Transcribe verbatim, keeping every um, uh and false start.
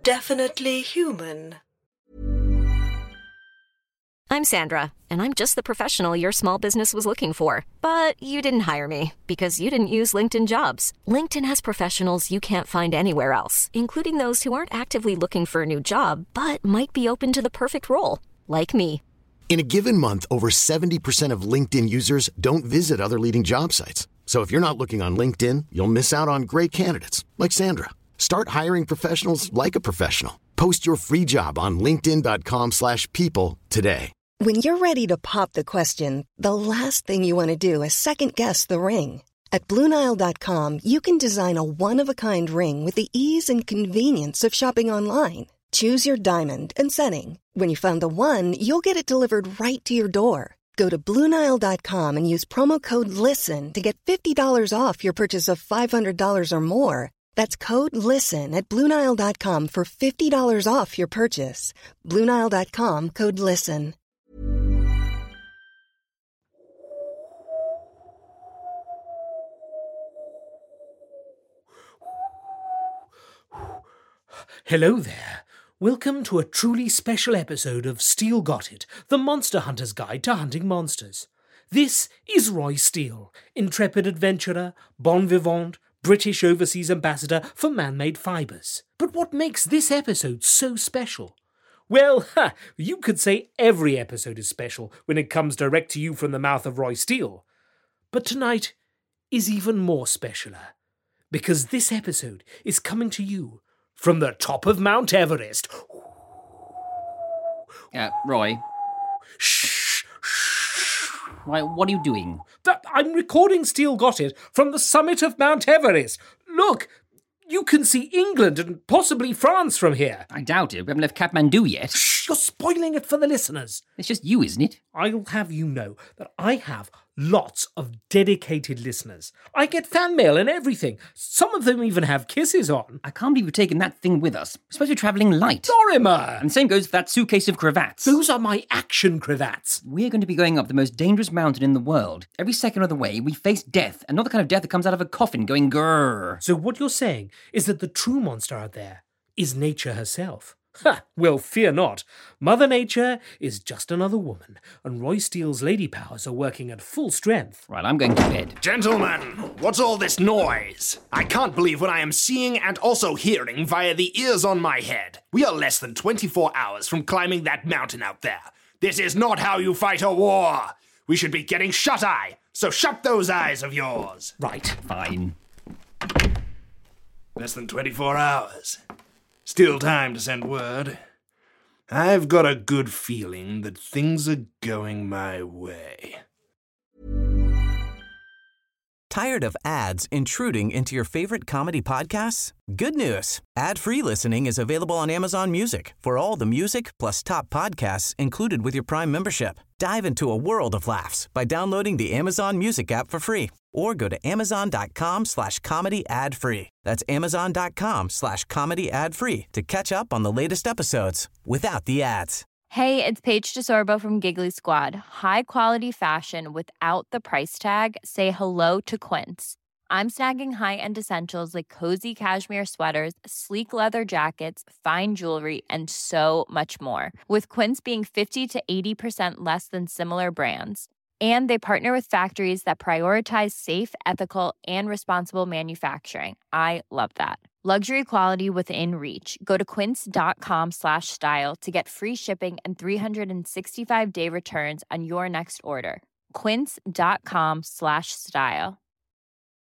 definitely human. I'm Sandra, and I'm just the professional your small business was looking for. But you didn't hire me because you didn't use LinkedIn Jobs. LinkedIn has professionals you can't find anywhere else, including those who aren't actively looking for a new job, but might be open to the perfect role, like me. In a given month, over seventy percent of LinkedIn users don't visit other leading job sites. So if you're not looking on LinkedIn, you'll miss out on great candidates like Sandra. Start hiring professionals like a professional. Post your free job on linkedin dot com slash people today. When you're ready to pop the question, the last thing you want to do is second-guess the ring. At Blue Nile dot com, you can design a one-of-a-kind ring with the ease and convenience of shopping online. Choose your diamond and setting. When you find the one, you'll get it delivered right to your door. Go to Blue Nile dot com and use promo code LISTEN to get fifty dollars off your purchase of five hundred dollars or more. That's code LISTEN at Blue Nile dot com for fifty dollars off your purchase. Blue Nile dot com, code LISTEN. Hello there. Welcome to a truly special episode of Steele Got It, the Monster Hunter's Guide to Hunting Monsters. This is Roy Steele, intrepid adventurer, bon vivant, British overseas ambassador for man-made fibres. But what makes this episode so special? Well, ha, you could say every episode is special when it comes direct to you from the mouth of Roy Steele. But tonight is even more specialer, because this episode is coming to you from the top of Mount Everest. Uh, Roy. Shh, shh. Why, what are you doing? That I'm recording Steele Got It from the summit of Mount Everest. Look, you can see England and possibly France from here. I doubt it. We haven't left Kathmandu yet. Shh, you're spoiling it for the listeners. It's just you, isn't it? I'll have you know that I have lots of dedicated listeners. I get fan mail and everything. Some of them even have kisses on. I can't believe we've taken that thing with us. We're supposed to be travelling light. Dorimer! And the same goes for that suitcase of cravats. Those are my action cravats. We're going to be going up the most dangerous mountain in the world. Every second of the way, we face death, and not the kind of death that comes out of a coffin going grrr. So what you're saying is that the true monster out there is nature herself. Ha! Well, fear not. Mother Nature is just another woman, and Roy Steele's lady powers are working at full strength. Right, I'm going to bed. Gentlemen, what's all this noise? I can't believe what I am seeing and also hearing via the ears on my head. We are less than twenty-four hours from climbing that mountain out there. This is not how you fight a war. We should be getting shut-eye, so shut those eyes of yours. Right. Fine. Less than twenty-four hours. Still time to send word. I've got a good feeling that things are going my way. Tired of ads intruding into your favorite comedy podcasts? Good news. Ad-free listening is available on Amazon Music for all the music plus top podcasts included with your Prime membership. Dive into a world of laughs by downloading the Amazon Music app for free or go to amazon.com slash comedy ad free. That's amazon.com slash comedy ad free to catch up on the latest episodes without the ads. Hey, it's Paige DeSorbo from Giggly Squad. High quality fashion without the price tag. Say hello to Quince. I'm snagging high-end essentials like cozy cashmere sweaters, sleek leather jackets, fine jewelry, and so much more. With Quince being fifty to eighty percent less than similar brands. And they partner with factories that prioritize safe, ethical, and responsible manufacturing. I love that. Luxury quality within reach. Go to quince.com slash style to get free shipping and three sixty-five day returns on your next order. Quince.com slash style.